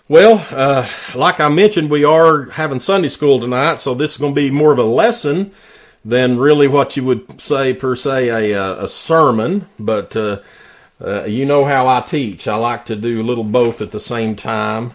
Well, like I mentioned, we are having Sunday school tonight, so this is going to be more of a lesson than really what you would say, per se, a sermon. But you know how I teach. I like to do a little both at the same time.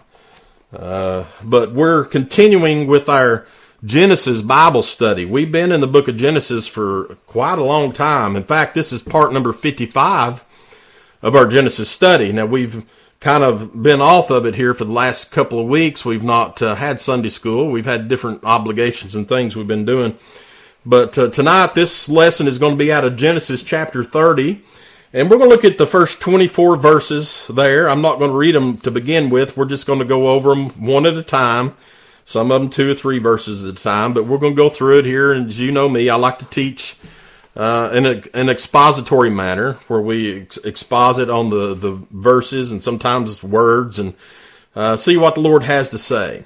But we're continuing with our Genesis Bible study. We've been in the book of Genesis for quite a long time. In fact, this is part number 55 of our Genesis study. Now, we've kind of been off of it here for the last couple of weeks. We've not had Sunday school. We've had different obligations and things we've been doing. But tonight, this lesson is going to be out of Genesis chapter 30. And we're going to look at the first 24 verses there. I'm not going to read them to begin with. We're just going to go over them one at a time. Some of them 2 or 3 verses at a time. But we're going to go through it here. And as you know me, I like to teach in an expository manner, where we exposit on the verses and sometimes it's words, and see what the Lord has to say.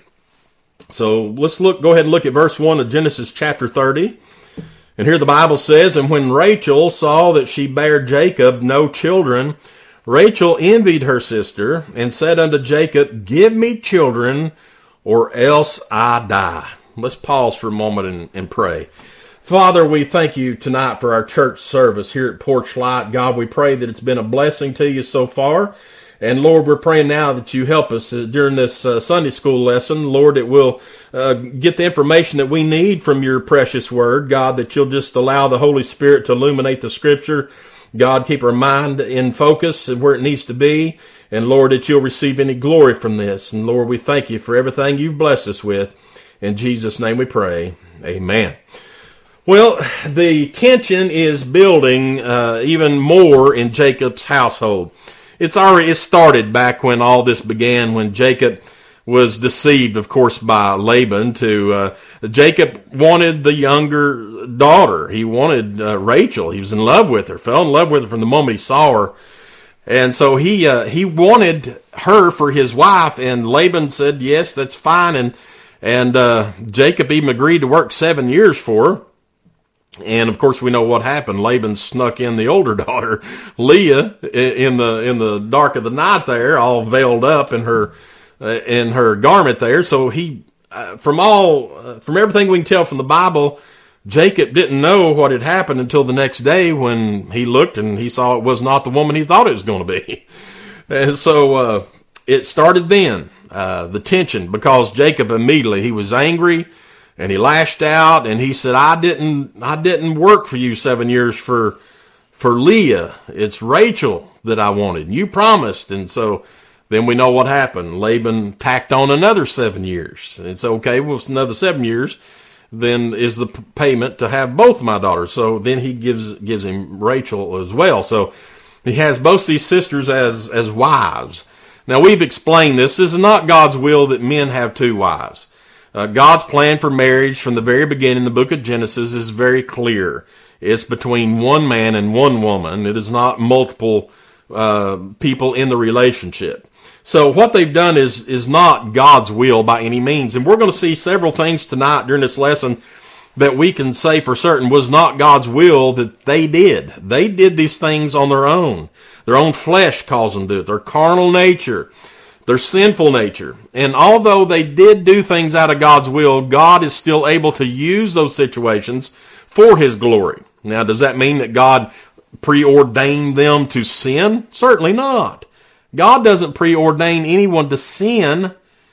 So let's go ahead and look at verse 1 of Genesis chapter 30. And here the Bible says, "And when Rachel saw that she bare Jacob no children, Rachel envied her sister, and said unto Jacob, Give me children, or else I die." Let's pause for a moment and pray. Father, we thank you tonight for our church service here at Porch Light. God, we pray that it's been a blessing to you so far. And Lord, we're praying now that you help us during this Sunday school lesson. Lord, it will get the information that we need from your precious word. God, that you'll just allow the Holy Spirit to illuminate the scripture. God, keep our mind in focus and where it needs to be. And Lord, that you'll receive any glory from this. And Lord, we thank you for everything you've blessed us with. In Jesus' name we pray. Amen. Well, the tension is building even more in Jacob's household. It started back when all this began, when Jacob was deceived, of course, by Laban. Jacob wanted the younger daughter. He wanted Rachel. He was in love with her, fell in love with her from the moment he saw her. And so he wanted her for his wife, and Laban said, yes, that's fine. And Jacob even agreed to work 7 years for her. And of course, we know what happened. Laban snuck in the older daughter, Leah, in the dark of the night there, all veiled up in her garment there. So from everything we can tell from the Bible, Jacob didn't know what had happened until the next day when he looked and he saw it was not the woman he thought it was going to be. And so it started then, the tension, because Jacob immediately, he was angry. And he lashed out, and he said, I didn't work for you 7 years for Leah. It's Rachel that I wanted. You promised. And so then we know what happened. Laban tacked on another 7 years. And it's okay, well, it's another 7 years. Then is the payment to have both of my daughters. So then he gives him Rachel as well. So he has both these sisters as wives. Now, we've explained this. This is not God's will that men have 2 wives. God's plan for marriage from the very beginning, the book of Genesis, is very clear. It's between one man and one woman. It is not multiple people in the relationship. So what they've done is not God's will by any means. And we're going to see several things tonight during this lesson that we can say for certain was not God's will that they did. They did these things on their own. Their own flesh caused them to do it. Their carnal nature, their sinful nature. And although they did do things out of God's will, God is still able to use those situations for his glory. Now, does that mean that God preordained them to sin? Certainly not. God doesn't preordain anyone to sin.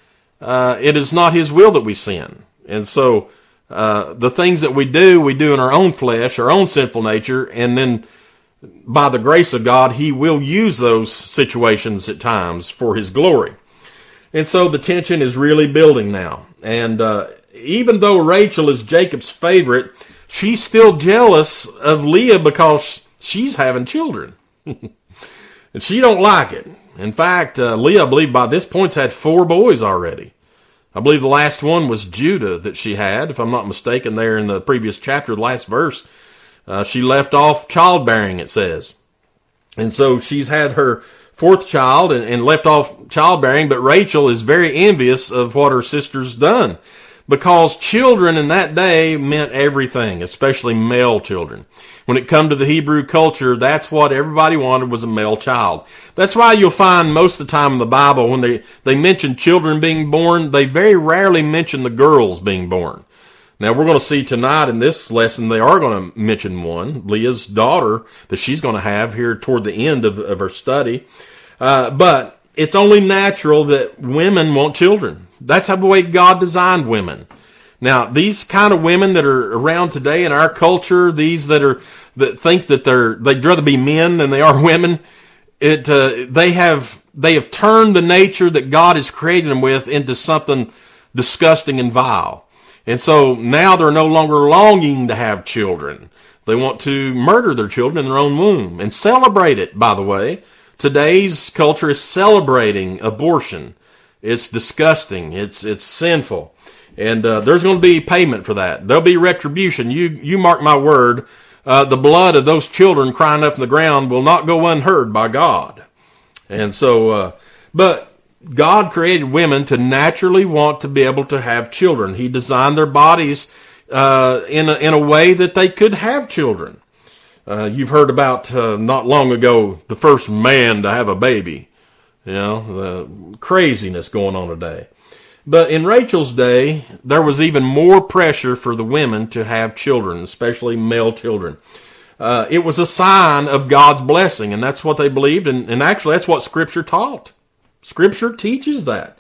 It is not his will that we sin. And so the things that we do in our own flesh, our own sinful nature, and then by the grace of God, he will use those situations at times for his glory. And so the tension is really building now. And even though Rachel is Jacob's favorite, she's still jealous of Leah because she's having children. And she don't like it. In fact, Leah, I believe by this point, had 4 boys already. I believe the last one was Judah that she had, if I'm not mistaken, there in the previous chapter, the last verse. She left off childbearing, it says. And so she's had her 4th child and left off childbearing, but Rachel is very envious of what her sister's done. because children in that day meant everything, especially male children. When it come to the Hebrew culture, that's what everybody wanted, was a male child. That's why you'll find most of the time in the Bible, when they mention children being born, they very rarely mention the girls being born. Now, we're going to see tonight in this lesson, they are going to mention one, Leah's daughter, that she's going to have here toward the end of her study. But it's only natural that women want children. That's how the way God designed women. Now, these kind of women that are around today in our culture, these that think that they'd rather be men than they are women, they have turned the nature that God has created them with into something disgusting and vile. And so now they're no longer longing to have children. They want to murder their children in their own womb and celebrate it, by the way. Today's culture is celebrating abortion. It's disgusting. It's sinful. And there's going to be payment for that. There'll be retribution. You mark my word, the blood of those children crying up in the ground will not go unheard by God. And so, but God created women to naturally want to be able to have children. He designed their bodies in a way that they could have children. You've heard about not long ago the first man to have a baby. You know, the craziness going on today. But in Rachel's day, there was even more pressure for the women to have children, especially male children. It was a sign of God's blessing, and that's what they believed, and actually that's what Scripture taught. Scripture teaches that.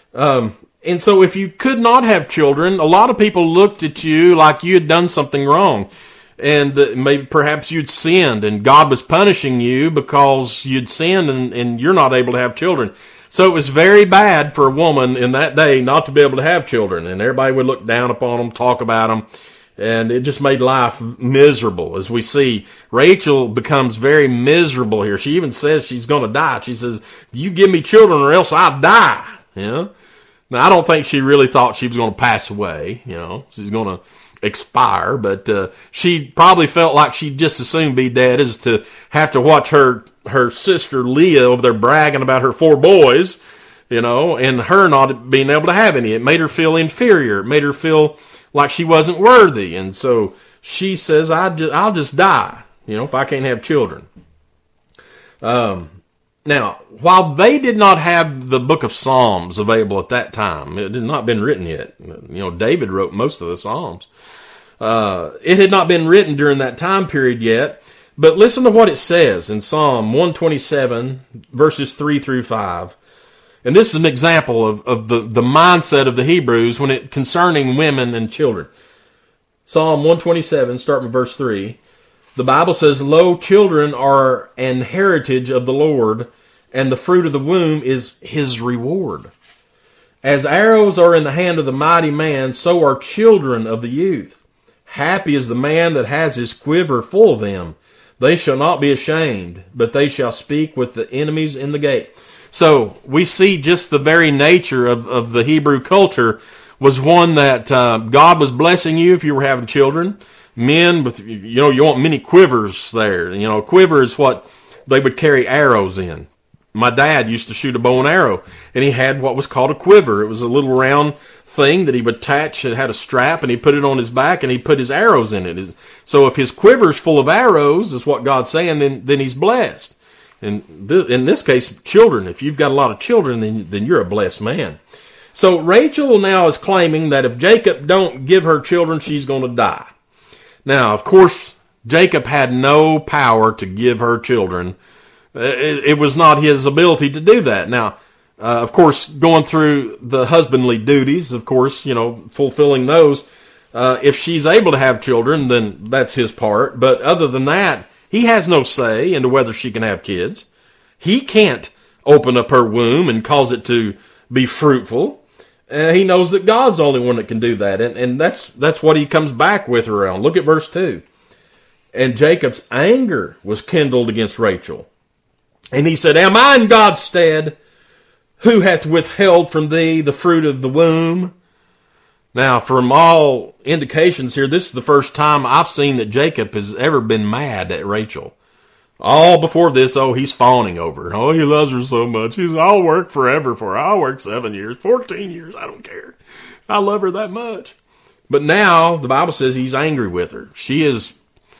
And so if you could not have children, a lot of people looked at you like you had done something wrong. And maybe perhaps you'd sinned, and God was punishing you because you'd sinned and you're not able to have children. So it was very bad for a woman in that day not to be able to have children. And everybody would look down upon them, talk about them. And it just made life miserable. As we see, Rachel becomes very miserable here. She even says she's going to die. She says, you give me children or else I'll die. You know? Now, I don't think she really thought she was going to pass away. You know, she's going to expire. But she probably felt like she'd just as soon be dead as to have to watch her sister Leah over there bragging about her 4 boys, you know, and her not being able to have any. It made her feel inferior. It made her feel like she wasn't worthy. And so she says, I'll just die, you know, if I can't have children. Now, while they did not have the book of Psalms available at that time, it had not been written yet. You know, David wrote most of the Psalms. It had not been written during that time period yet. But listen to what it says in Psalm 127, verses 3 through 5. And this is an example of the mindset of the Hebrews when it concerning women and children. Psalm 127, starting with verse 3. The Bible says, lo, children are an heritage of the Lord, and the fruit of the womb is his reward. As arrows are in the hand of the mighty man, so are children of the youth. Happy is the man that has his quiver full of them. They shall not be ashamed, but they shall speak with the enemies in the gate. So we see just the very nature of the Hebrew culture was one that God was blessing you if you were having children. Men with, you know, you want many quivers there. You know, a quiver is what they would carry arrows in. My dad used to shoot a bow and arrow, and he had what was called a quiver. It was a little round thing that he would attach. It had a strap, and he put it on his back, and he put his arrows in it. So if his quiver's full of arrows, is what God's saying, then he's blessed. And in this case, children. If you've got a lot of children, then you're a blessed man. So Rachel now is claiming that if Jacob don't give her children, she's going to die. Now, of course, Jacob had no power to give her children. It was not his ability to do that. Now, of course, going through the husbandly duties, of course, you know, fulfilling those, if she's able to have children, then that's his part. But other than that, he has no say into whether she can have kids. He can't open up her womb and cause it to be fruitful. He knows that God's the only one that can do that. And that's what he comes back with her on. Look at verse 2. And Jacob's anger was kindled against Rachel. And he said, am I in God's stead? Who hath withheld from thee the fruit of the womb? Now, from all indications here, this is the first time I've seen that Jacob has ever been mad at Rachel. All before this, he's fawning over her. Oh, he loves her so much. I'll work forever for her. I'll work 7 years, 14 years. I don't care. I love her that much. But now the Bible says he's angry with her. She's,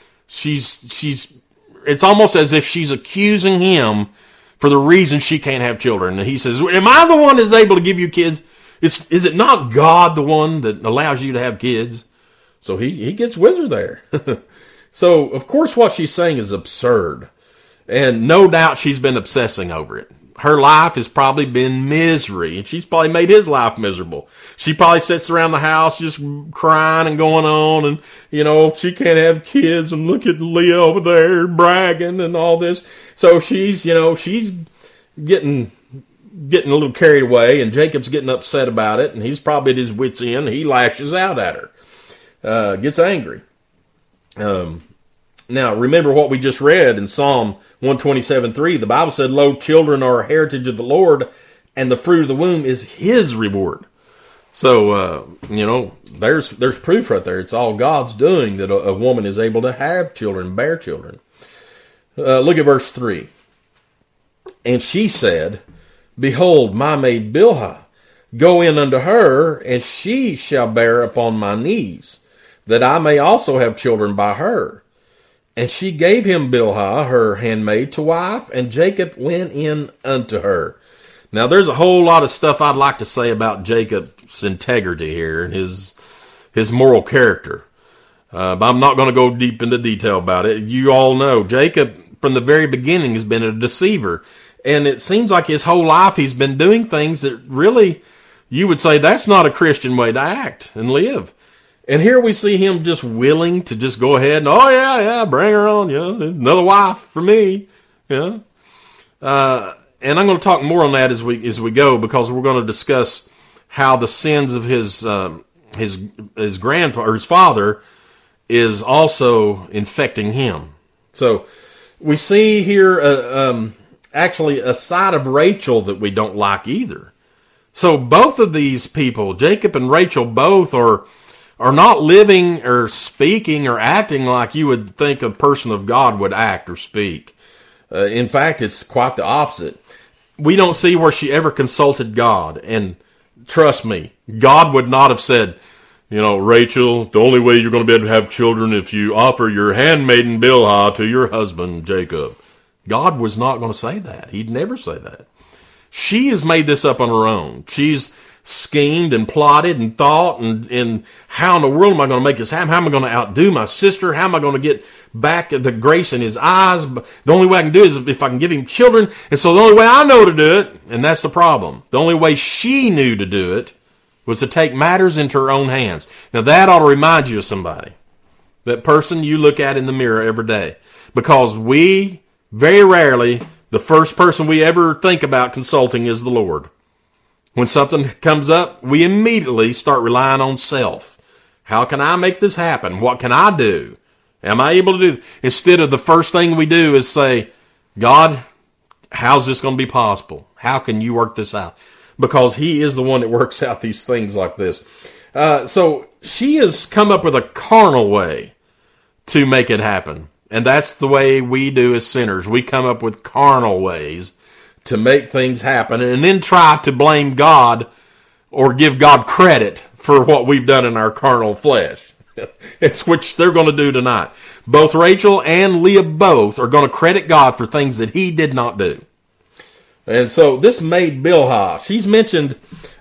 it's almost as if she's accusing him for the reason she can't have children. And he says, am I the one that's able to give you kids? Is it not God the one that allows you to have kids? So he gets with her there. So, of course, what she's saying is absurd. And no doubt she's been obsessing over it. Her life has probably been misery, and she's probably made his life miserable. She probably sits around the house just crying and going on, and, she can't have kids, and look at Leah over there bragging and all this. So she's getting a little carried away, and Jacob's getting upset about it, and he's probably at his wit's end. He lashes out at her, gets angry. Now, remember what we just read in Psalm 127:3. The Bible said, lo, children are a heritage of the Lord, and the fruit of the womb is his reward. So, there's proof right there. It's all God's doing that a woman is able to have children, bear children. Look at verse 3. And she said, behold, my maid Bilhah, go in unto her, and she shall bear upon my knees, that I may also have children by her. And she gave him Bilhah, her handmaid, to wife, and Jacob went in unto her. Now, there's a whole lot of stuff I'd like to say about Jacob's integrity here and his moral character. But I'm not going to go deep into detail about it. You all know Jacob, from the very beginning, has been a deceiver. And it seems like his whole life he's been doing things that really, you would say, that's not a Christian way to act and live. And here we see him just willing to just go ahead and, bring her on, another wife for me, And I'm going to talk more on that as we go, because we're going to discuss how the sins of his grandfather, or his father, is also infecting him. So we see here actually a side of Rachel that we don't like either. So both of these people, Jacob and Rachel, both are not living or speaking or acting like you would think a person of God would act or speak. In fact, it's quite the opposite. We don't see where she ever consulted God. And trust me, God would not have said, Rachel, the only way you're going to be able to have children if you offer your handmaiden Bilhah to your husband Jacob. God was not going to say that. He'd never say that. She has made this up on her own. She's schemed and plotted and thought and how in the world am I going to make this happen? How am I going to outdo my sister? How am I going to get back the grace in his eyes? The only way I can do it is if I can give him children. And so the only way I know to do it, and that's the problem, the only way she knew to do it was to take matters into her own hands. Now that ought to remind you of somebody. That person you look at in the mirror every day. Because we, very rarely, the first person we ever think about consulting is the Lord. When something comes up, we immediately start relying on self. How can I make this happen? What can I do? Am I able to do this? Instead of the first thing we do is say, God, how's this going to be possible? How can you work this out? Because he is the one that works out these things like this. So she has come up with a carnal way to make it happen. And that's the way we do as sinners. We come up with carnal ways to make things happen and then try to blame God or give God credit for what we've done in our carnal flesh. It's which they're going to do tonight. Both Rachel and Leah both are going to credit God for things that he did not do. And so this maid Bilhah, she's mentioned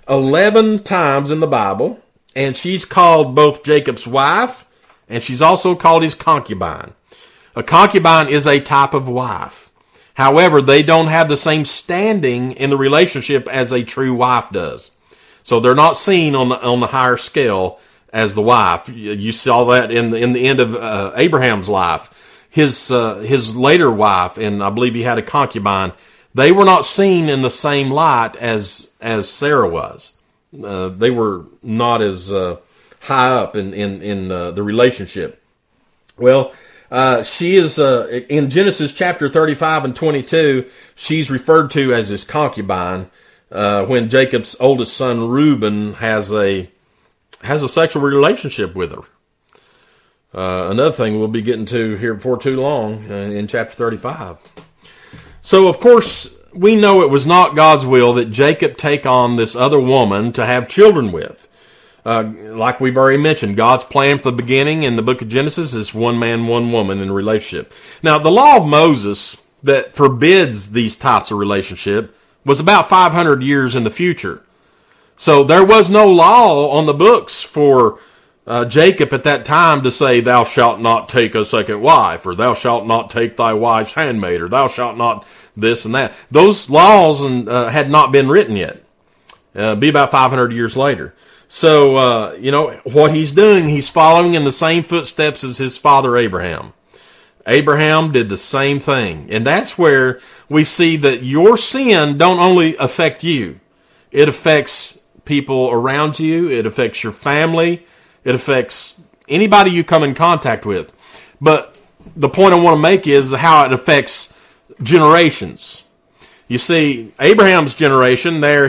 11 times in the Bible, and she's called both Jacob's wife, and she's also called his concubine. A concubine is a type of wife. However, they don't have the same standing in the relationship as a true wife does. So they're not seen on the higher scale as the wife. You saw that in the end of Abraham's life. His later wife, and I believe he had a concubine, they were not seen in the same light as Sarah was. They were not as high up in the relationship. Well, she is, in Genesis chapter 35 and 22, she's referred to as his concubine, when Jacob's oldest son Reuben has a sexual relationship with her. Another thing we'll be getting to here before too long in chapter 35. So, of course, we know it was not God's will that Jacob take on this other woman to have children with. Like we've already mentioned, God's plan from the beginning in the book of Genesis is one man, one woman in a relationship. Now, the law of Moses that forbids these types of relationship was about 500 years in the future. So there was no law on the books for Jacob at that time to say, thou shalt not take a second wife, or thou shalt not take thy wife's handmaid, or thou shalt not this and that. Those laws had not been written yet. Be about 500 years later. So, what he's doing, he's following in the same footsteps as his father Abraham. Abraham did the same thing. And that's where we see that your sin don't only affect you. It affects people around you. It affects your family. It affects anybody you come in contact with. But the point I want to make is how it affects generations. You see, Abraham's generation there,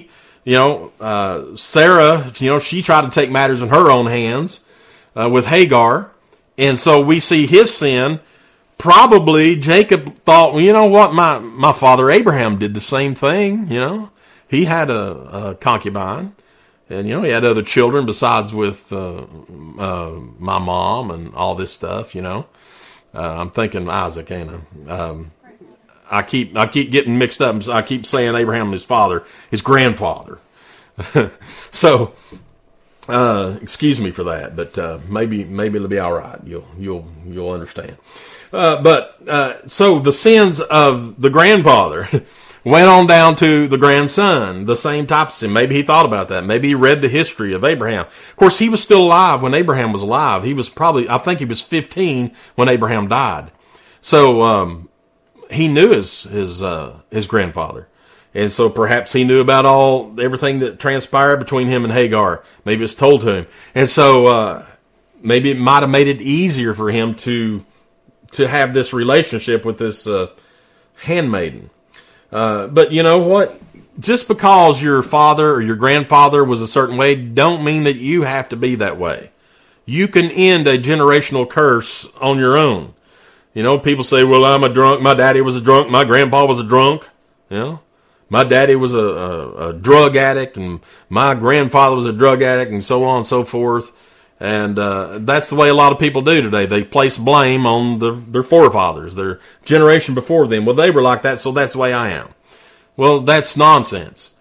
Sarah, she tried to take matters in her own hands with Hagar. And so we see his sin. Probably Jacob thought, well, you know what, my father Abraham did the same thing, He had a concubine. And, he had other children besides with my mom and all this stuff, I'm thinking Isaac, ain't I? I keep getting mixed up. I keep saying Abraham his father, his grandfather. So, excuse me for that, but maybe it'll be all right. You'll understand. So the sins of the grandfather went on down to the grandson, the same type of sin. Maybe he thought about that. Maybe he read the history of Abraham. Of course, he was still alive when Abraham was alive. He was I think he was 15 when Abraham died. So, he knew his grandfather. And so perhaps he knew about everything that transpired between him and Hagar. Maybe it's told to him. And so, maybe it might have made it easier for him to have this relationship with this, handmaiden. But you know what? Just because your father or your grandfather was a certain way, don't mean that you have to be that way. You can end a generational curse on your own. People say, well, I'm a drunk. My daddy was a drunk. My grandpa was a drunk. My daddy was a drug addict, and my grandfather was a drug addict, and so on and so forth. And that's the way a lot of people do today. They place blame on their forefathers, their generation before them. Well, they were like that, so that's the way I am. Well, that's nonsense.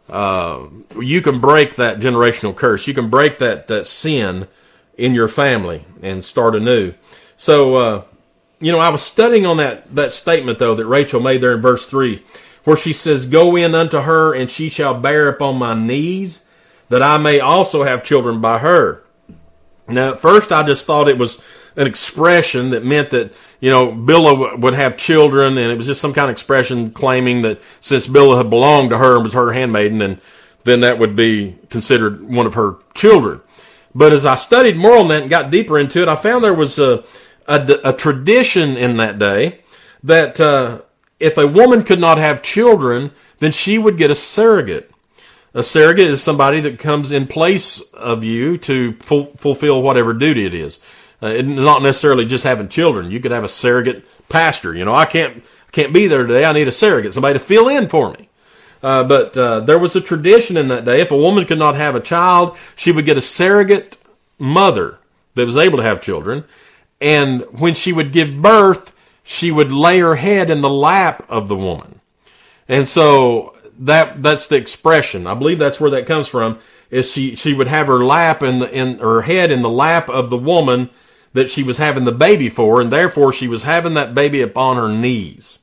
You can break that generational curse. You can break that sin in your family and start anew. So, I was studying on that statement, though, that Rachel made there in verse 3, where she says, go in unto her, and she shall bear upon my knees, that I may also have children by her. Now, at first, I just thought it was an expression that meant that, Bilhah would have children, and it was just some kind of expression claiming that since Bilhah had belonged to her and was her handmaiden, and then that would be considered one of her children. But as I studied more on that and got deeper into it, I found there was a tradition in that day that if a woman could not have children, then she would get a surrogate. A surrogate is somebody that comes in place of you to fulfill whatever duty it is. Not necessarily just having children. You could have a surrogate pastor. I can't be there today. I need a surrogate, somebody to fill in for me. But there was a tradition in that day. If a woman could not have a child, she would get a surrogate mother that was able to have children. And when she would give birth, she would lay her head in the lap of the woman. And so that's the expression. I believe that's where that comes from, is she would have her lap in her head in the lap of the woman that she was having the baby for, and therefore she was having that baby upon her knees.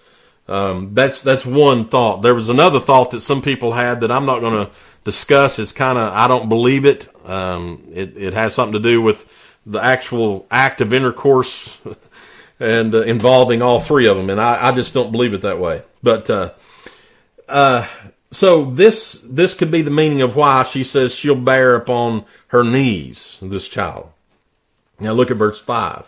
That's one thought. There was another thought that some people had that I'm not going to discuss. It's I don't believe it. It has something to do with the actual act of intercourse and involving all three of them, and I just don't believe it that way. But so this could be the meaning of why she says she'll bear upon her knees this child. Now look at verse 5.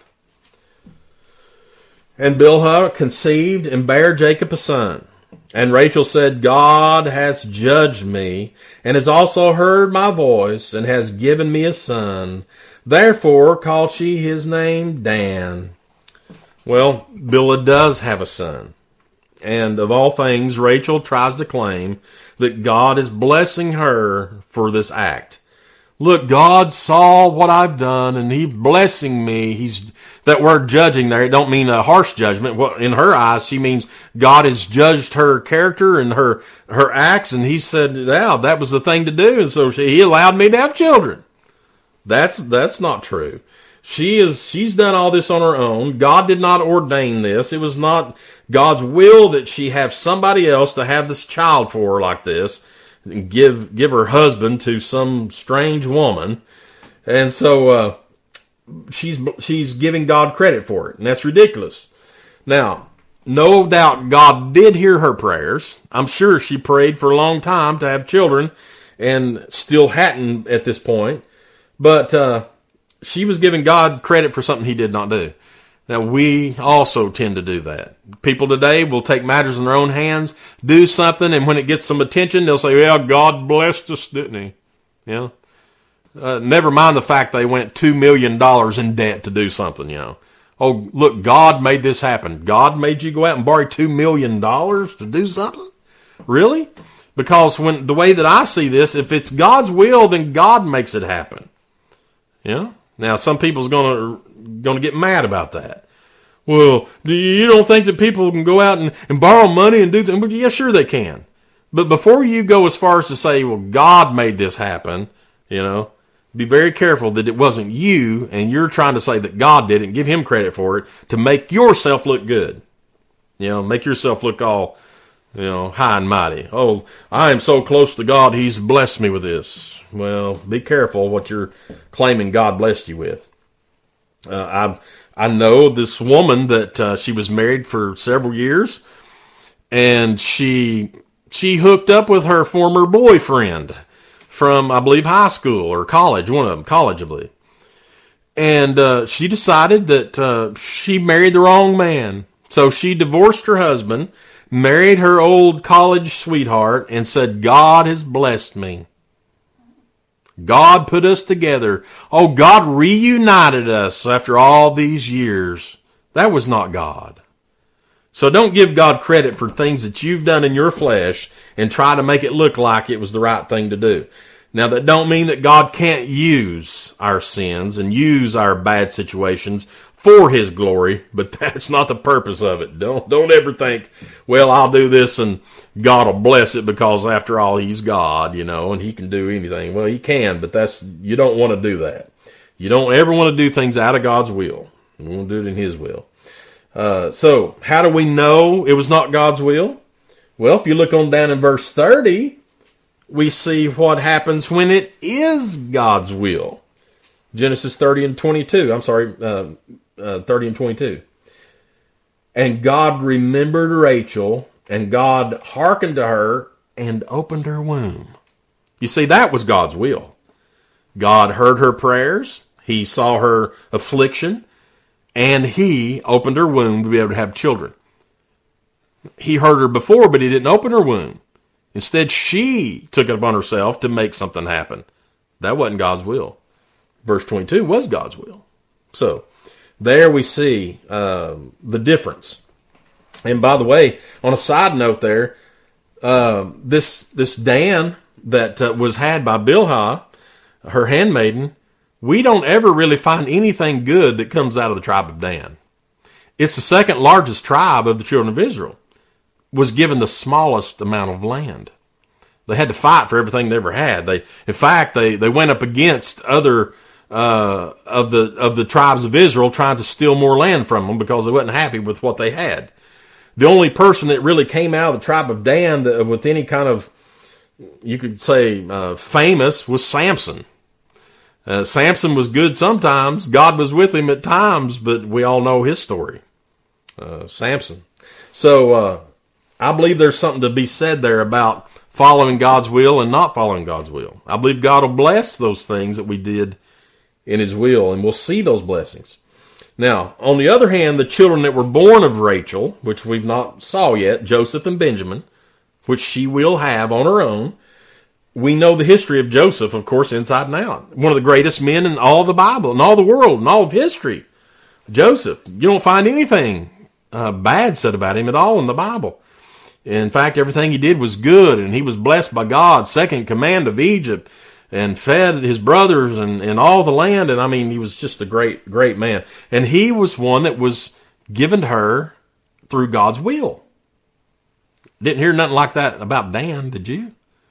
And Bilhah conceived and bare Jacob a son. And Rachel said, God has judged me, and has also heard my voice, and has given me a son. Therefore called she his name Dan. Well, Bilhah does have a son. And of all things, Rachel tries to claim that God is blessing her for this act. Look, God saw what I've done, and He's blessing me. That word judging there, it don't mean a harsh judgment. Well, in her eyes, she means God has judged her character and her acts, and He said, yeah, that was the thing to do, and so He allowed me to have children. That's not true. She's done all this on her own. God did not ordain this. It was not God's will that she have somebody else to have this child for her like this. Give her husband to some strange woman, and so she's giving God credit for it, and that's ridiculous. Now, no doubt God did hear her prayers. I'm sure she prayed for a long time to have children, and still hadn't at this point. But she was giving God credit for something He did not do. Now, we also tend to do that. People today will take matters in their own hands, do something, and when it gets some attention, they'll say, yeah, God blessed us, didn't He? You know? Never mind the fact they went $2 million in debt to do something, you know. Oh, look, God made this happen. God made you go out and borrow $2 million to do something? Really? Because the way that I see this, if it's God's will, then God makes it happen. You know? Now, some people's going to get mad about that. Well, you don't think that people can go out and borrow money and do things? Well, yeah, sure they can. But before you go as far as to say, well, God made this happen, you know, be very careful that it wasn't you and you're trying to say that God did it and give Him credit for it to make yourself look good. You know, make yourself look all, you know, high and mighty. Oh, I am so close to God, He's blessed me with this. Well, be careful what you're claiming God blessed you with. I know this woman that she was married for several years, and she hooked up with her former boyfriend from, I believe, high school or college, one of them, college, I believe. And she decided that she married the wrong man. So she divorced her husband, married her old college sweetheart, and said, God has blessed me. God put us together. Oh, God reunited us after all these years. That was not God. So don't give God credit for things that you've done in your flesh and try to make it look like it was the right thing to do. Now, that don't mean that God can't use our sins and use our bad situations for His glory, but that's not the purpose of it. Don't ever think, well, I'll do this and God will bless it because after all, He's God, you know, and He can do anything. Well, He can, but you don't want to do that. You don't ever want to do things out of God's will. You want to do it in His will. So how do we know it was not God's will? Well, if you look on down in verse 30, we see what happens when it is God's will. Genesis 30 and 22. I'm sorry, 30 and 22. And God remembered Rachel, and God hearkened to her and opened her womb. You see, that was God's will. God heard her prayers. He saw her affliction, and He opened her womb to be able to have children. He heard her before, but He didn't open her womb. Instead, she took it upon herself to make something happen. That wasn't God's will. Verse 22 was God's will. So, there we see the difference. And by the way, on a side note there, this Dan that was had by Bilhah, her handmaiden, we don't ever really find anything good that comes out of the tribe of Dan. It's the second largest tribe of the children of Israel. Was given the smallest amount of land. They had to fight for everything they ever had. In fact, they went up against other of the tribes of Israel trying to steal more land from them because they wasn't happy with what they had. The only person that really came out of the tribe of Dan with any kind of, you could say, famous was Samson. Samson was good sometimes. God was with him at times, but we all know his story. Samson. So I believe there's something to be said there about following God's will and not following God's will. I believe God will bless those things that we did in His will, and we'll see those blessings. Now, on the other hand, the children that were born of Rachel, which we've not saw yet, Joseph and Benjamin, which she will have on her own, we know the history of Joseph, of course, inside and out. One of the greatest men in all the Bible, in all the world, in all of history. Joseph. You don't find anything bad said about him at all in the Bible. In fact, everything he did was good, and he was blessed by God, second command of Egypt, and fed his brothers and all the land. And I mean, he was just a great, great man. And he was one that was given to her through God's will. Didn't hear nothing like that about Dan, did you?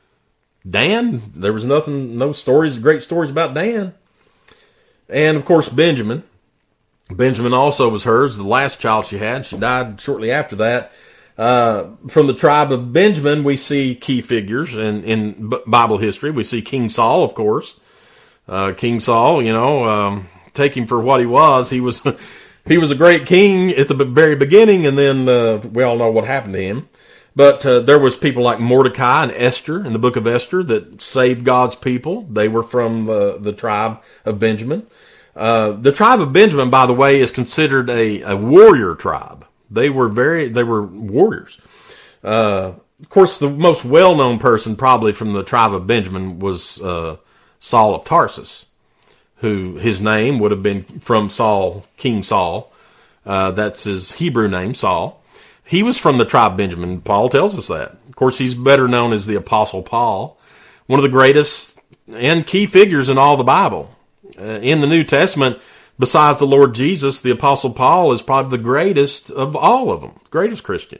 Dan, there was nothing, no stories, great stories about Dan. And of course, Benjamin. Benjamin also was hers, the last child she had. She died shortly after that. From the tribe of Benjamin, we see key figures in Bible history. We see King Saul, of course. King Saul, take him for what he was. He was a great king at the very beginning, and then we all know what happened to him. But there was people like Mordecai and Esther in the book of Esther that saved God's people. They were from the tribe of Benjamin. The tribe of Benjamin, by the way, is considered a warrior tribe. They were warriors. Of course, the most well-known person probably from the tribe of Benjamin was Saul of Tarsus, who his name would have been from Saul, King Saul. That's his Hebrew name, Saul. He was from the tribe of Benjamin. Paul tells us that. Of course, he's better known as the Apostle Paul, one of the greatest and key figures in all the Bible. In the New Testament, besides the Lord Jesus, the Apostle Paul is probably the greatest of all of them, greatest Christian.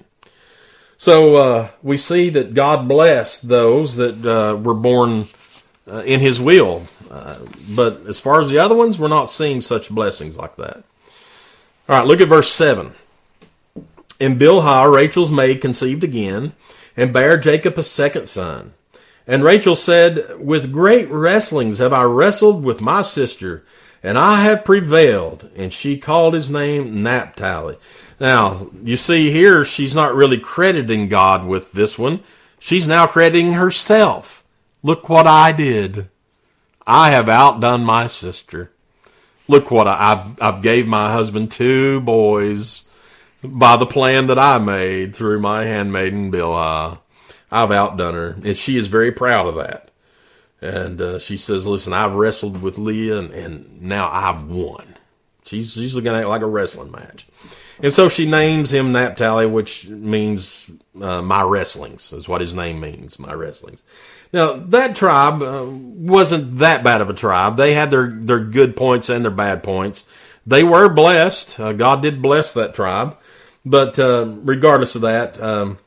So we see that God blessed those that were born in his will. But as far as the other ones, we're not seeing such blessings like that. All right, look at verse 7. And Bilhah, Rachel's maid, conceived again, and bare Jacob a second son. And Rachel said, with great wrestlings have I wrestled with my sister, and I have prevailed. And she called his name Naphtali. Now, you see here, she's not really crediting God with this one. She's now crediting herself. Look what I did. I have outdone my sister. Look what I've gave my husband 2 boys by the plan that I made through my handmaiden Bilhah. I've outdone her, and she is very proud of that. And she says, listen, I've wrestled with Leah, and now I've won. She's looking at it like a wrestling match. And so she names him Naphtali, which means my wrestlings, is what his name means, my wrestlings. Now, that tribe wasn't that bad of a tribe. They had their good points and their bad points. They were blessed. God did bless that tribe. But regardless of that,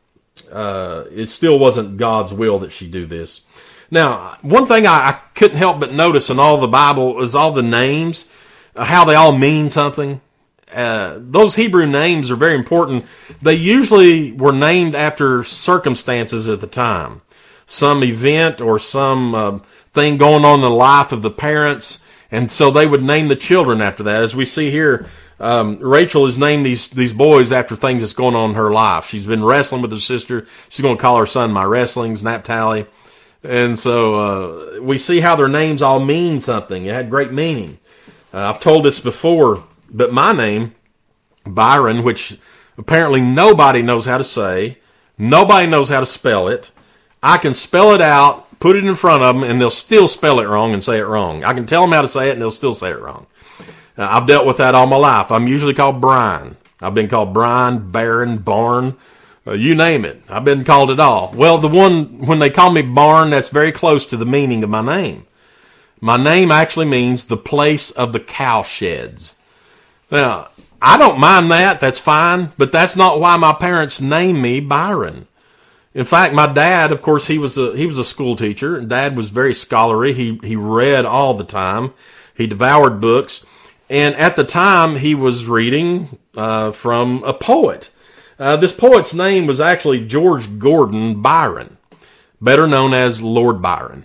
it still wasn't God's will that she do this. Now, one thing I couldn't help but notice in all the Bible is all the names, how they all mean something. Those Hebrew names are very important. They usually were named after circumstances at the time. Some event or some thing going on in the life of the parents, and so they would name the children after that. As we see here, Rachel has named these boys after things that's going on in her life. She's been wrestling with her sister. She's going to call her son my wrestlings, Naphtali. And so we see how their names all mean something. It had great meaning. I've told this before, but my name, Byron, which apparently nobody knows how to say, nobody knows how to spell it. I can spell it out, put it in front of them, and they'll still spell it wrong and say it wrong. I can tell them how to say it, and they'll still say it wrong. I've dealt with that all my life. I'm usually called Brian. I've been called Brian, Barron, Barn, you name it. I've been called it all. Well, the one, when they call me Barn, that's very close to the meaning of my name. My name actually means the place of the cow sheds. Now, I don't mind that. That's fine. But that's not why my parents named me Byron. In fact, my dad, of course, he was a school teacher, and Dad was very scholarly. He read all the time. He devoured books. And at the time, he was reading from a poet. This poet's name was actually George Gordon Byron, better known as Lord Byron,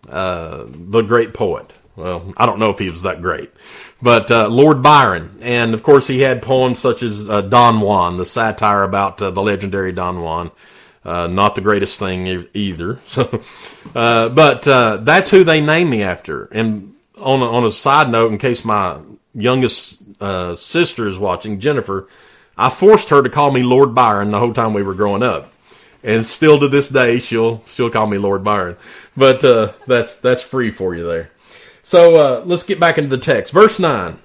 the great poet. Well, I don't know if he was that great, but Lord Byron. And, of course, he had poems such as Don Juan, the satire about the legendary Don Juan. Not the greatest thing either. So, but that's who they named me after. And on a side note, in case my youngest sister is watching, Jennifer, I forced her to call me Lord Byron the whole time we were growing up. And still to this day, she'll call me Lord Byron. But that's free for you there. So let's get back into the text. Verse 9.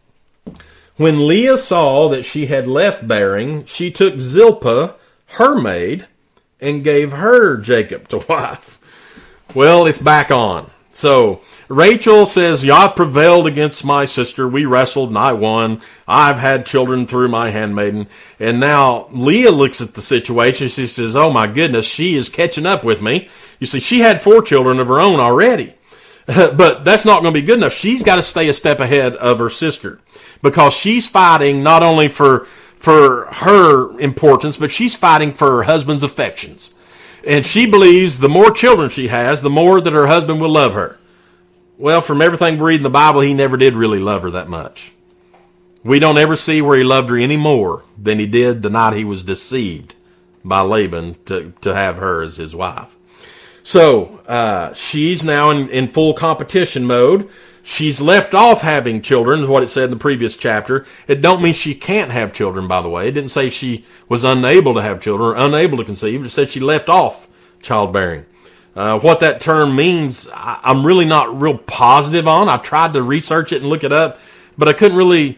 When Leah saw that she had left bearing, she took Zilpah, her maid, and gave her Jacob to wife. Well, it's back on. So Rachel says, Yah prevailed against my sister. We wrestled and I won. I've had children through my handmaiden. And now Leah looks at the situation. She says, oh my goodness, she is catching up with me. You see, she had 4 children of her own already. But that's not going to be good enough. She's got to stay a step ahead of her sister because she's fighting not only for her importance, but she's fighting for her husband's affections. And she believes the more children she has, the more that her husband will love her. Well, from everything we read in the Bible, he never did really love her that much. We don't ever see where he loved her any more than he did the night he was deceived by Laban to have her as his wife. So she's now in full competition mode. She's left off having children, is what it said in the previous chapter. It don't mean she can't have children, by the way. It didn't say she was unable to have children or unable to conceive. It said she left off childbearing. What that term means, I'm really not real positive on. I tried to research it and look it up, but I couldn't really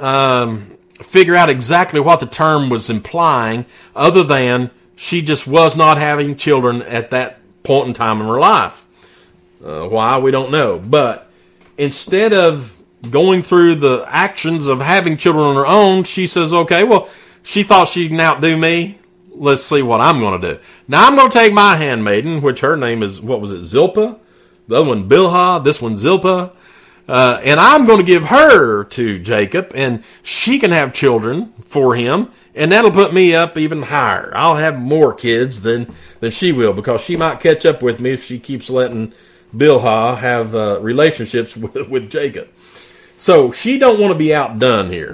figure out exactly what the term was implying other than she just was not having children at that point in time in her life. Why, we don't know. But instead of going through the actions of having children on her own, she says, okay, well, she thought she can outdo me. Let's see what I'm going to do. Now I'm going to take my handmaiden, which her name is, what was it, Zilpah? The other one, Bilhah. This one, Zilpah. And I'm going to give her to Jacob, and she can have children for him, and that'll put me up even higher. I'll have more kids than she will, because she might catch up with me if she keeps letting Bilhah have relationships with Jacob. So she don't want to be outdone here.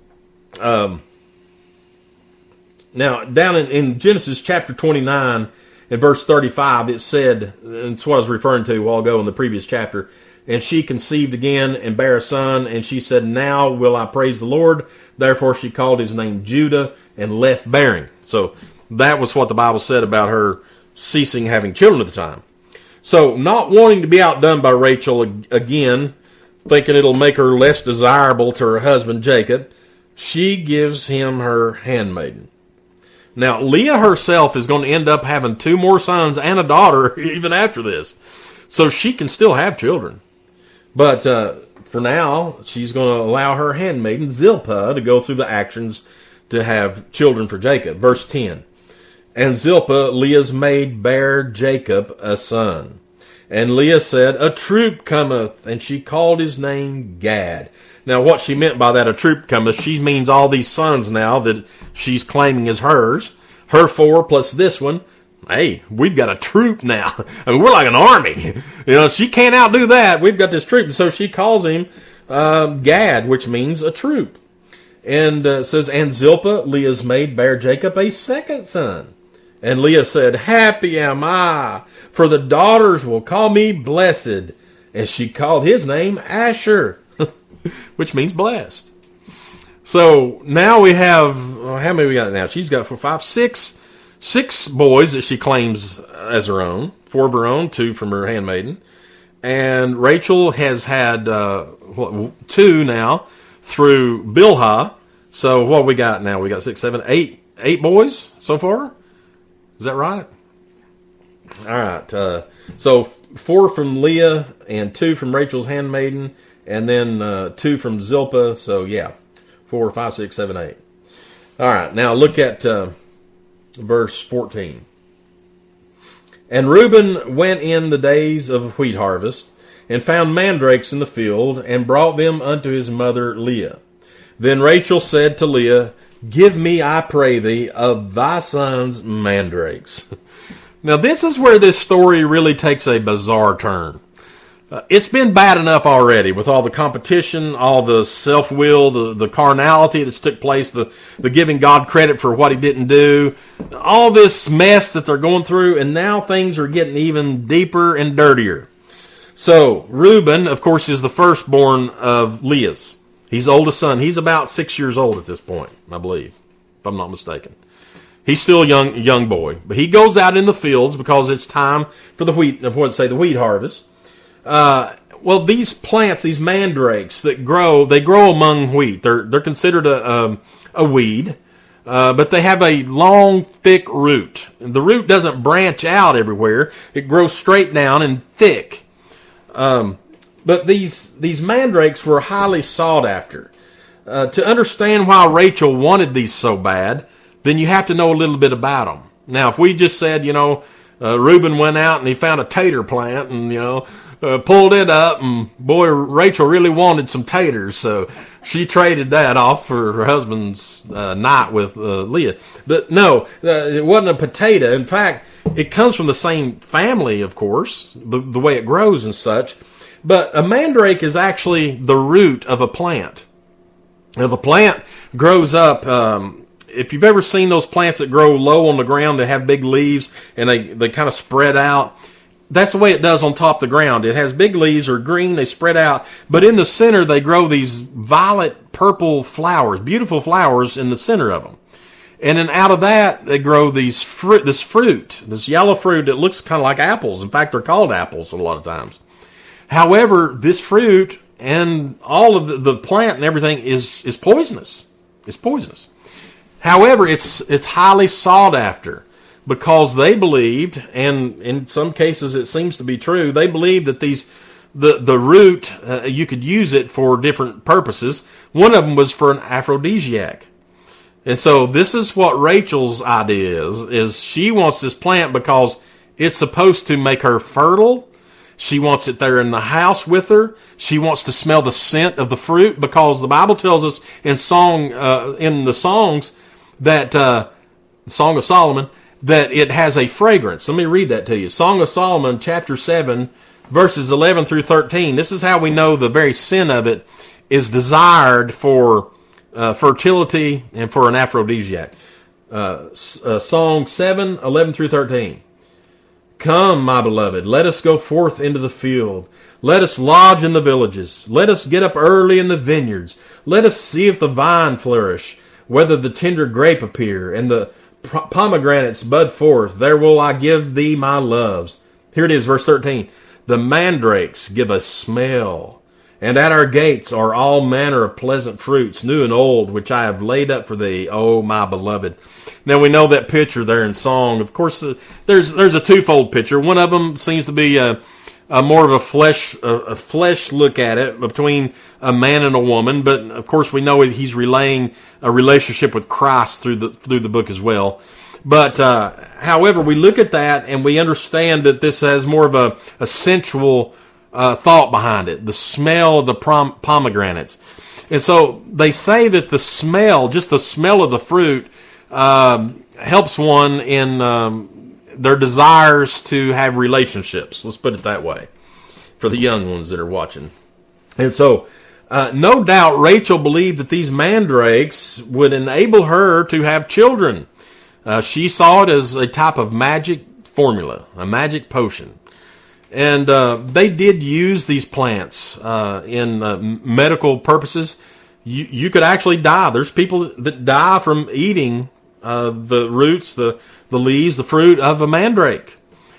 Now, down in Genesis chapter 29 and verse 35, it said, and it's what I was referring to a while ago in the previous chapter, and she conceived again and bare a son, and she said, now will I praise the Lord. Therefore she called his name Judah and left bearing. So that was what the Bible said about her ceasing having children at the time. So not wanting to be outdone by Rachel again, thinking it'll make her less desirable to her husband Jacob, she gives him her handmaiden. Now, Leah herself is going to end up having 2 more sons and a daughter even after this. So she can still have children. But for now, she's going to allow her handmaiden, Zilpah, to go through the actions to have children for Jacob. Verse 10. And Zilpah, Leah's maid, bare Jacob a son. And Leah said, a troop cometh, and she called his name Gad. Now, what she meant by that, a troop cometh, she means all these sons now that she's claiming as hers. Her 4 plus this one. Hey, we've got a troop now. I mean, we're like an army. She can't outdo that. We've got this troop. And so she calls him Gad, which means a troop. And says, and Zilpah, Leah's maid, bare Jacob a second son. And Leah said, happy am I, for the daughters will call me blessed. And she called his name Asher, which means blessed. So now we have, how many we got now? She's got 4, 5, 6 boys that she claims as her own. 4 of her own, 2 from her handmaiden. And Rachel has had 2 now through Bilhah. So what we got now? We got 6, 7, 8 boys so far? Is that right? All right. So 4 from Leah and 2 from Rachel's handmaiden, and then 2 from Zilpah. So yeah, 4, 5, 6, 7, 8. All right. Now look at verse 14. And Reuben went in the days of wheat harvest, and found mandrakes in the field, and brought them unto his mother Leah. Then Rachel said to Leah, give me, I pray thee, of thy sons mandrakes. Now this is where this story really takes a bizarre turn. It's been bad enough already with all the competition, all the self-will, the carnality that's took place, the giving God credit for what he didn't do, all this mess that they're going through, and now things are getting even deeper and dirtier. So Reuben, of course, is the firstborn of Leah's. He's the oldest son. He's about 6 years old at this point, I believe, if I'm not mistaken. He's still a young boy, but he goes out in the fields because it's time for the wheat harvest. Well, these plants, these mandrakes that grow, they grow among wheat. They're considered a weed, but they have a long, thick root. And the root doesn't branch out everywhere; it grows straight down and thick. But these mandrakes were highly sought after. To understand why Rachel wanted these so bad, then you have to know a little bit about them. Now, if we just said, Reuben went out and he found a tater plant and, pulled it up, and boy, Rachel really wanted some taters, so she traded that off for her husband's night with Leah. But no, it wasn't a potato. In fact, it comes from the same family, of course, the way it grows and such. But a mandrake is actually the root of a plant. Now, the plant grows up. If you've ever seen those plants that grow low on the ground, they have big leaves and they kind of spread out. That's the way it does on top of the ground. It has big leaves, or green, they spread out. But in the center, they grow these violet purple flowers, beautiful flowers in the center of them. And then out of that, they grow this yellow fruit that looks kind of like apples. In fact, they're called apples a lot of times. However, this fruit and all of the plant and everything is poisonous. It's poisonous. However, it's highly sought after, because they believed, and in some cases it seems to be true, they believed that the root, you could use it for different purposes. One of them was for an aphrodisiac. And so this is what Rachel's idea is she wants this plant because it's supposed to make her fertile. She wants it there in the house with her. She wants to smell the scent of the fruit, because the Bible tells us in the songs that Song of Solomon, that it has a fragrance. Let me read that to you. Song of Solomon, chapter 7, verses 11 through 13. This is how we know the very sin of it is desired for fertility and for an aphrodisiac. Song 7, 11 through 13. Come, my beloved, let us go forth into the field. Let us lodge in the villages. Let us get up early in the vineyards. Let us see if the vine flourish, whether the tender grape appear, and the pomegranates bud forth. There will I give thee my loves. Here it is, verse 13. The mandrakes give a smell, and at our gates are all manner of pleasant fruits, new and old, which I have laid up for thee, O my beloved. Now we know that picture there in song. Of course, there's a twofold picture. One of them seems to be a more of a flesh look at it between a man and a woman. But of course, we know he's relaying a relationship with Christ through the book as well. But however, we look at that and we understand that this has more of a sensual thought behind it. The smell of the pomegranates, and so they say that the smell, just the smell of the fruit, helps one in their desires to have relationships. Let's put it that way for the young ones that are watching. And so, no doubt Rachel believed that these mandrakes would enable her to have children. She saw it as a type of magic formula, a magic potion. And they did use these plants in medical purposes. You could actually die. There's people that die from eating the roots, the leaves, the fruit of a mandrake.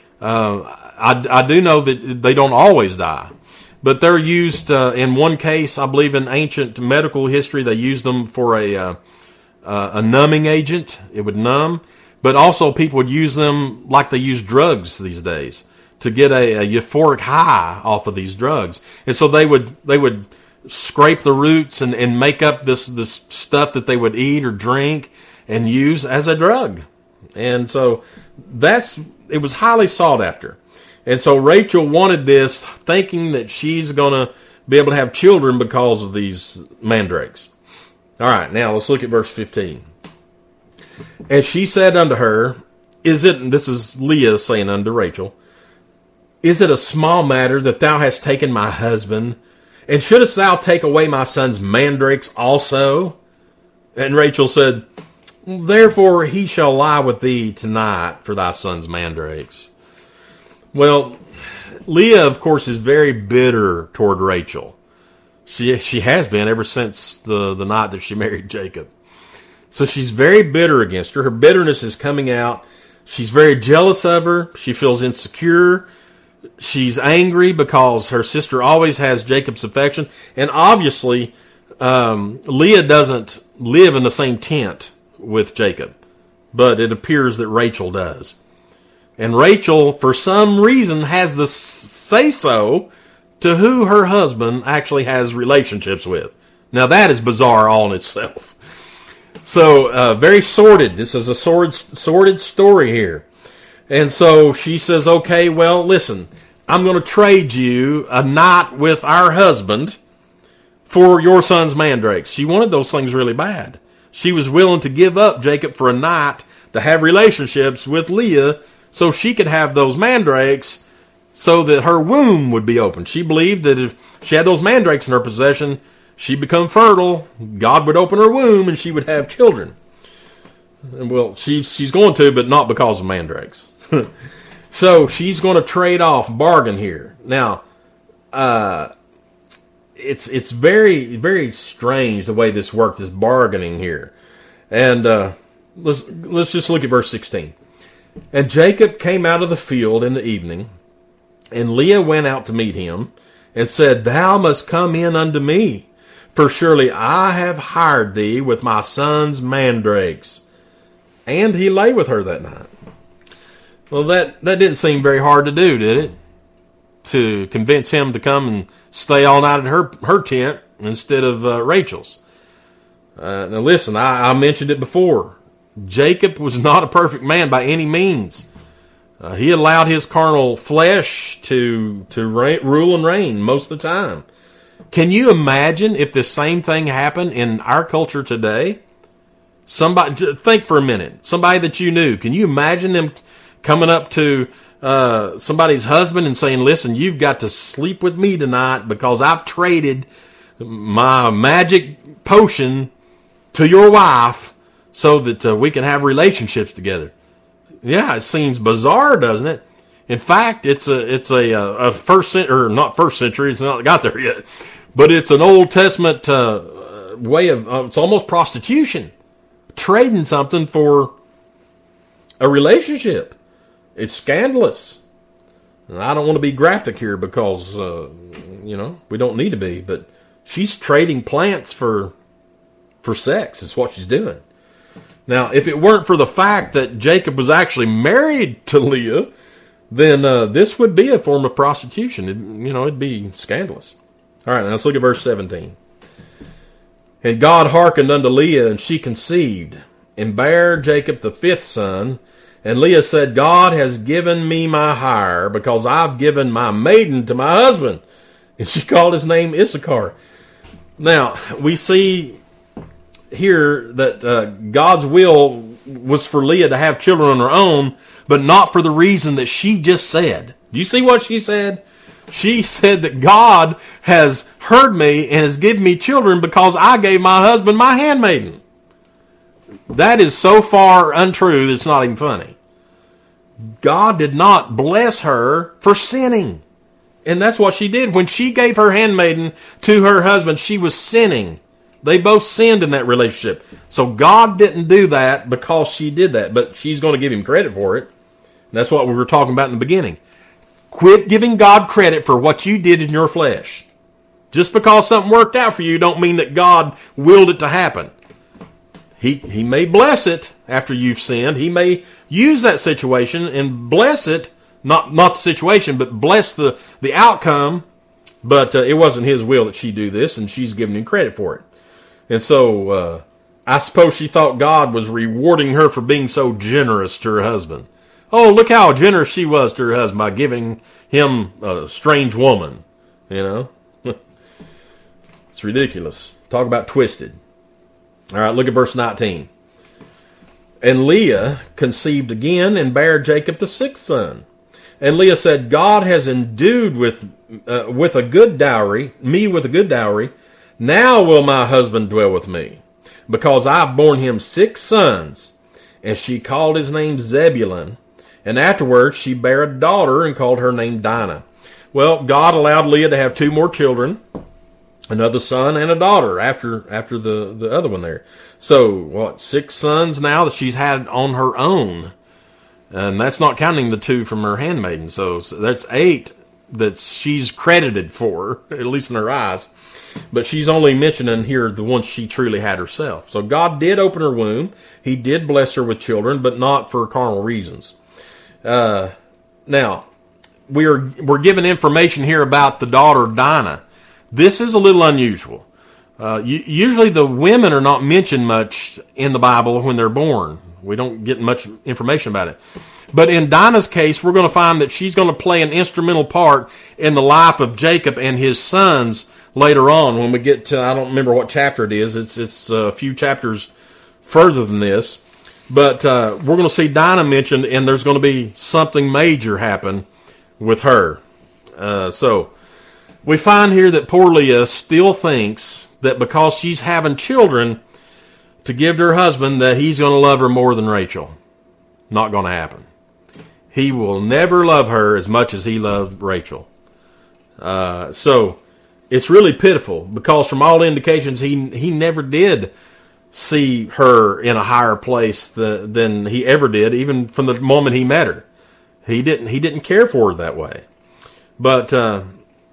I do know that they don't always die, but they're used in one case, I believe in ancient medical history, they used them for a numbing agent. It would numb, but also people would use them like they use drugs these days to get a euphoric high off of these drugs. And so they would scrape the roots and make up this stuff that they would eat or drink and use as a drug. And so it was highly sought after. And so Rachel wanted this, thinking that she's going to be able to have children because of these mandrakes. All right, now let's look at verse 15. And she said unto her, this is Leah saying unto Rachel, is it a small matter that thou hast taken my husband? And shouldest thou take away my son's mandrakes also? And Rachel said, therefore he shall lie with thee tonight for thy son's mandrakes. Well, Leah, of course, is very bitter toward Rachel. She has been ever since the night that she married Jacob. So she's very bitter against her. Her bitterness is coming out. She's very jealous of her. She feels insecure. She's angry because her sister always has Jacob's affection. And obviously, Leah doesn't live in the same tent with Jacob, but it appears that Rachel does. And Rachel, for some reason, has the say-so to who her husband actually has relationships with. Now that is bizarre all in itself. So, very sordid. This is a sordid story here. And so she says, okay, well, listen, I'm going to trade you a night with our husband for your son's mandrakes. She wanted those things really bad. She was willing to give up Jacob for a night to have relationships with Leah so she could have those mandrakes so that her womb would be open. She believed that if she had those mandrakes in her possession, she'd become fertile, God would open her womb, and she would have children. And well, she's going to, but not because of mandrakes. So she's going to trade off, bargain here. Now, it's very, very strange the way this worked, this bargaining here. And let's just look at verse 16. And Jacob came out of the field in the evening, and Leah went out to meet him, and said, Thou must come in unto me, for surely I have hired thee with my son's mandrakes. And he lay with her that night. Well, that didn't seem very hard to do, did it? To convince him to come and stay all night at her tent instead of Rachel's. Now listen, I mentioned it before. Jacob was not a perfect man by any means. He allowed his carnal flesh to rule and reign most of the time. Can you imagine if the same thing happened in our culture today? Somebody, think for a minute. Somebody that you knew. Can you imagine them coming up to somebody's husband and saying, listen, you've got to sleep with me tonight because I've traded my magic potion to your wife so that we can have relationships together? Yeah, it seems bizarre, doesn't it? In fact, it's a first century, or not first century, it's not got there yet, but it's an Old Testament way of, it's almost prostitution. Trading something for a relationship. It's scandalous. And I don't want to be graphic here because, we don't need to be, but she's trading plants for sex is what she's doing. Now, if it weren't for the fact that Jacob was actually married to Leah, then this would be a form of prostitution. It'd be scandalous. All right, now let's look at verse 17. And God hearkened unto Leah, and she conceived, and bare Jacob the fifth son. And Leah said, God has given me my hire, because I've given my maiden to my husband. And she called his name Issachar. Now, we see here that God's will was for Leah to have children on her own, but not for the reason that she just said. Do you see what she said? She said that God has heard me and has given me children because I gave my husband my handmaiden. That is so far untrue that it's not even funny. God did not bless her for sinning. And that's what she did. When she gave her handmaiden to her husband, she was sinning. They both sinned in that relationship. So God didn't do that because she did that, but she's going to give him credit for it. And that's what we were talking about in the beginning. Quit giving God credit for what you did in your flesh. Just because something worked out for you don't mean that God willed it to happen. He may bless it after you've sinned. He may use that situation and bless it, not the situation, but bless the outcome. But it wasn't his will that she do this, and she's giving him credit for it. And so I suppose she thought God was rewarding her for being so generous to her husband. Oh, look how generous she was to her husband by giving him a strange woman. It's ridiculous. Talk about twisted. All right, look at verse 19. And Leah conceived again and bare Jacob the sixth son. And Leah said, God has endued with a good dowry, me with a good dowry. Now will my husband dwell with me, because I've borne him 6 sons. And she called his name Zebulun. And afterwards she bare a daughter and called her name Dinah. Well, God allowed Leah to have 2 more children. another son and a daughter after the other one there. So, 6 sons now that she's had on her own. And that's not counting the 2 from her handmaiden. So that's 8 that she's credited for, at least in her eyes. But she's only mentioning here the ones she truly had herself. So God did open her womb. He did bless her with children, but not for carnal reasons. Now, we're given information here about the daughter Dinah. This is a little unusual. Usually the women are not mentioned much in the Bible when they're born. We don't get much information about it. But in Dinah's case, we're going to find that she's going to play an instrumental part in the life of Jacob and his sons later on when we get to, I don't remember what chapter it is. It's a few chapters further than this. But we're going to see Dinah mentioned, and there's going to be something major happen with her. So we find here that poor Leah still thinks that because she's having children to give to her husband, that he's going to love her more than Rachel. Not going to happen. He will never love her as much as he loved Rachel. So it's really pitiful, because from all indications, he never did see her in a higher place than he ever did, even from the moment he met her. He didn't care for her that way. But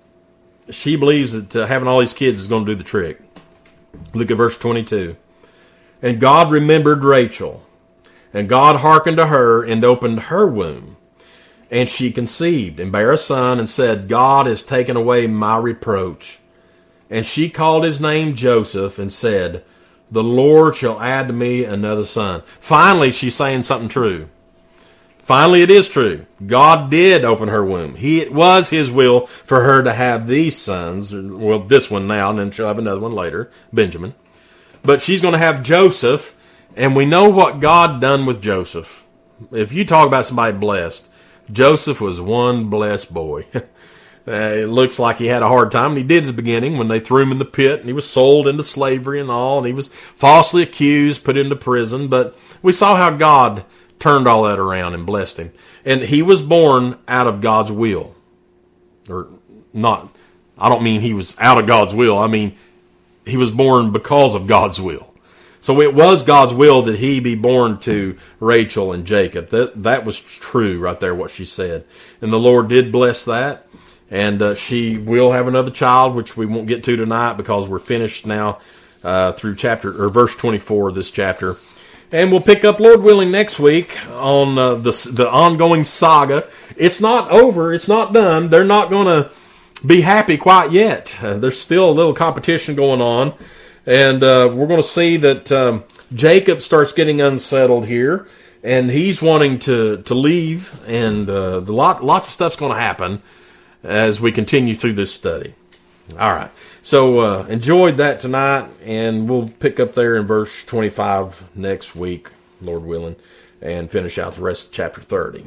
she believes that having all these kids is going to do the trick. Look at verse 22. And God remembered Rachel, and God hearkened to her and opened her womb. And she conceived and bare a son, and said, God has taken away my reproach. And she called his name Joseph, and said, the Lord shall add to me another son. Finally, she's saying something true. Finally, it is true. God did open her womb. It was his will for her to have these sons. Well, this one now, and then she'll have another one later, Benjamin. But she's going to have Joseph, and we know what God done with Joseph. If you talk about somebody blessed, Joseph was one blessed boy. It looks like he had a hard time, and he did at the beginning when they threw him in the pit, and he was sold into slavery and all, and he was falsely accused, put into prison. But we saw how God turned all that around and blessed him. And he was born out of God's will. Or not, I don't mean he was out of God's will. I mean, he was born because of God's will. So it was God's will that he be born to Rachel and Jacob. That was true right there, what she said. And the Lord did bless that. And she will have another child, which we won't get to tonight because we're finished now through verse 24 of this chapter. And we'll pick up, Lord willing, next week on the ongoing saga. It's not over. It's not done. They're not going to be happy quite yet. There's still a little competition going on. And we're going to see that Jacob starts getting unsettled here. And he's wanting to leave. And lots of stuff's going to happen as we continue through this study. All right. So enjoyed that tonight, and we'll pick up there in verse 25 next week, Lord willing, and finish out the rest of chapter 30.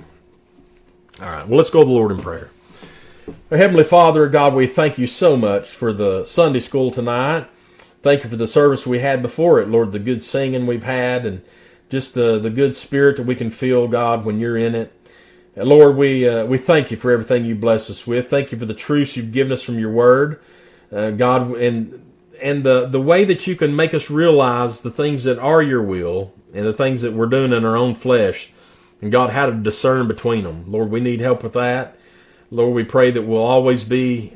All right. Well, let's go to the Lord in prayer. Our Heavenly Father, God, we thank you so much for the Sunday school tonight. Thank you for the service we had before it, Lord, the good singing we've had, and just the good spirit that we can feel, God, when you're in it. And Lord, we thank you for everything you bless us with. Thank you for the truths you've given us from your word, God, and the way that you can make us realize the things that are your will and the things that we're doing in our own flesh, and God, how to discern between them. Lord, we need help with that. Lord, we pray that we'll always be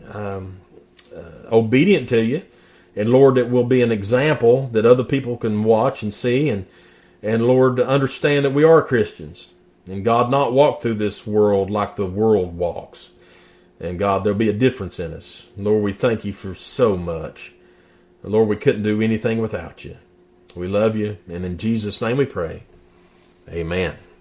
obedient to you, and Lord, that we'll be an example that other people can watch and see, and Lord, understand that we are Christians. And God, not walk through this world like the world walks. And God, there'll be a difference in us. Lord, we thank you for so much. And Lord, we couldn't do anything without you. We love you, and in Jesus' name we pray. Amen.